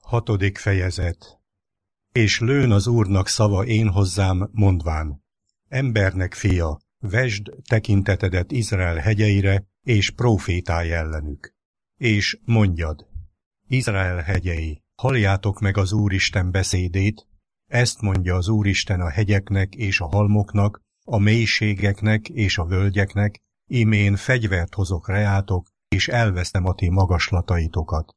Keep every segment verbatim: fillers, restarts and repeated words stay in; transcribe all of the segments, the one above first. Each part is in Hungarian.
Hatodik fejezet. És lőn az Úrnak szava én hozzám, mondván: Embernek fia, vesd tekintetedet Izrael hegyeire, és prófétálj ellenük. És mondjad: Izrael hegyei, halljátok meg az Úristen beszédét, ezt mondja az Úristen a hegyeknek és a halmoknak, a mélységeknek és a völgyeknek, imén fegyvert hozok reátok, és elvesztem a ti magaslataitokat.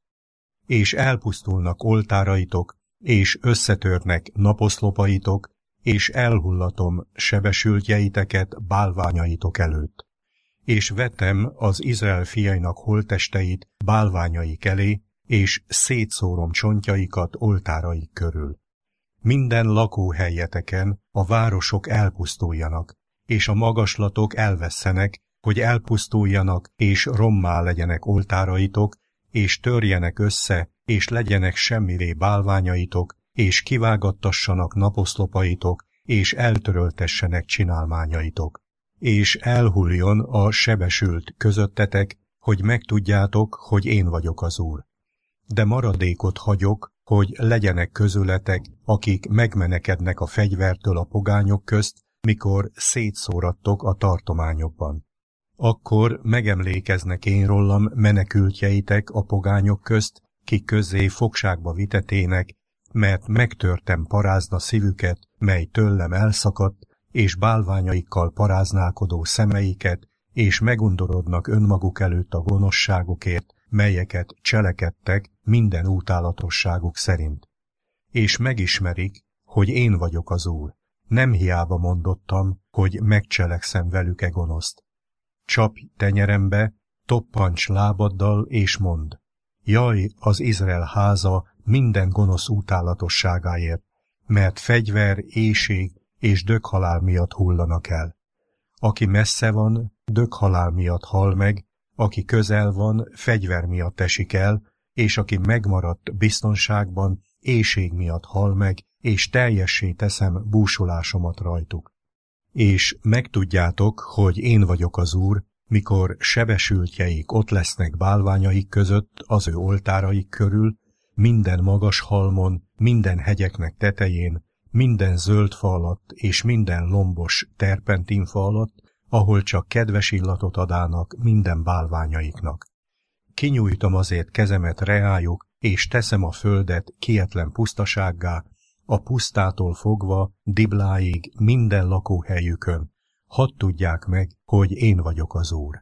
És elpusztulnak oltáraitok, és összetörnek naposzlopaitok, és elhullatom sebesültjeiteket bálványaitok előtt. És vetem az Izrael fiainak holttesteit bálványaik elé, és szétszórom csontjaikat oltáraik körül. Minden lakóhelyeteken a városok elpusztuljanak, és a magaslatok elvesszenek, hogy elpusztuljanak, és rommá legyenek oltáraitok, és törjenek össze, és legyenek semmivé bálványaitok, és kivágattassanak naposzlopaitok, és eltöröltessenek csinálmányaitok. És elhulljon a sebesült közöttetek, hogy megtudjátok, hogy én vagyok az Úr. De maradékot hagyok, hogy legyenek közületek, akik megmenekednek a fegyvertől a pogányok közt, mikor szétszórattok a tartományokban. Akkor megemlékeznek én rólam menekültjeitek a pogányok közt, kik közé fogságba vitetének, mert megtörtem parázna szívüket, mely tőlem elszakadt, és bálványaikkal paráználkodó szemeiket, és megundorodnak önmaguk előtt a gonoszságukért, melyeket cselekedtek minden utálatosságuk szerint. És megismerik, hogy én vagyok az Úr. Nem hiába mondottam, hogy megcselekszem velük e gonoszt. Csapj tenyerembe, toppancs lábaddal, és mondd: Jaj, az Izrael háza minden gonosz utálatosságáért, mert fegyver, éhség és döghalál miatt hullanak el. Aki messze van, döghalál miatt hal meg, aki közel van, fegyver miatt esik el, és aki megmaradt biztonságban, éhség miatt hal meg, és teljessé teszem búsulásomat rajtuk. És megtudjátok, hogy én vagyok az Úr, mikor sebesültjeik ott lesznek bálványaik között, az ő oltáraik körül, minden magas halmon, minden hegyeknek tetején, minden zöld fa alatt és minden lombos terpentinfa alatt, ahol csak kedves illatot adának minden bálványaiknak. Kinyújtom azért kezemet reájuk, és teszem a földet kietlen pusztasággá, a pusztától fogva Dibláig minden lakóhelyükön, hadd tudják meg, hogy én vagyok az Úr.